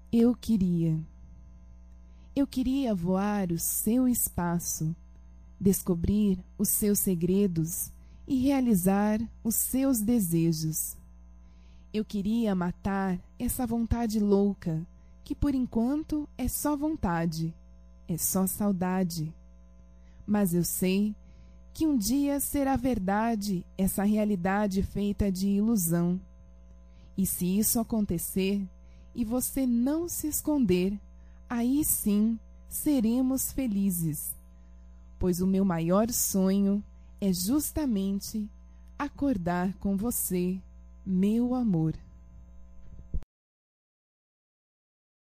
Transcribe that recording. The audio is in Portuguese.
Eu queria voar o seu espaço, descobrir os seus segredos e realizar os seus desejos. Eu queria matar essa vontade louca, que por enquanto é só vontade, é só saudade. Mas eu sei que um dia será verdade essa realidade feita de ilusão. E se isso acontecer e você não se esconder, aí sim seremos felizes, pois o meu maior sonho é justamente acordar com você, meu amor.